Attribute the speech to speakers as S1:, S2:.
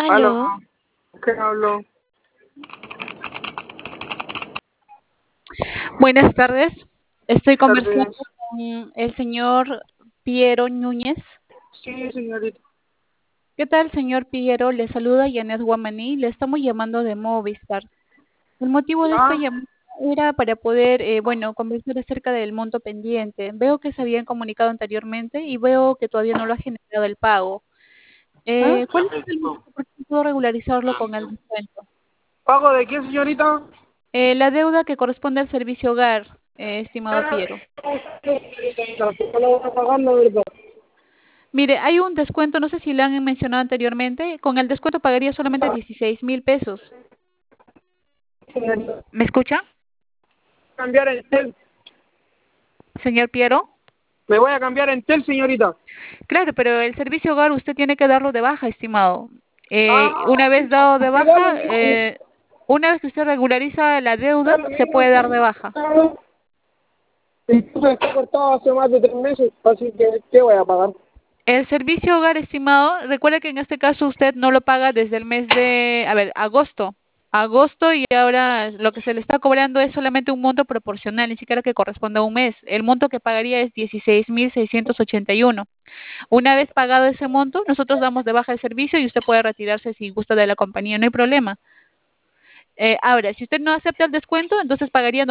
S1: Aló,
S2: Aló,
S1: ¿qué hablo?
S2: buenas tardes. Estoy conversando
S1: Tardes.
S2: con el señor Piero Núñez.
S1: Sí, señorita.
S2: ¿Qué tal, señor Piero? Le saluda Janet Guamaní. Le estamos llamando de Movistar. El motivo de esta
S1: Ah,
S2: llamada era para poder, bueno, conversar acerca del monto pendiente. Veo que se habían comunicado anteriormente y veo que todavía no lo ha generado el pago.
S1: ¿eh?
S2: ¿Cuál es el monto para que puedo regularizarlo con el descuento?
S1: ¿Pago de qué, señorita?
S2: La deuda que corresponde al servicio hogar, estimado Piero.
S1: ¿Cómo lo voy a pagar, la verdad?
S2: Mire, hay un descuento, no sé si lo han mencionado anteriormente, con el descuento pagaría solamente 16.000 pesos.
S1: Señorita.
S2: ¿Me escucha,
S1: Cambiar en tel.
S2: señor Piero?
S1: Me voy a cambiar en tel, señorita.
S2: Claro, pero el servicio hogar usted tiene que darlo de baja, estimado. Una
S1: Ah,
S2: vez dado de
S1: ¿qué
S2: baja,
S1: dale, dijo?
S2: una vez que usted regulariza la deuda,
S1: Dale,
S2: se
S1: dijo,
S2: puede dar de baja.
S1: incluso está cortado hace más de 3 meses, así que, ¿qué voy a pagar?
S2: El servicio hogar, estimado, recuerda que en este caso usted no lo paga desde el mes de, a ver, agosto. Agosto y ahora lo que se le está cobrando es solamente un monto proporcional, ni siquiera que corresponde a un mes. El monto que pagaría es 16.681. Una vez pagado ese monto, nosotros damos de baja el servicio y usted puede retirarse si gusta de la compañía, no hay problema. Ahora, si usted no acepta el descuento, entonces pagaría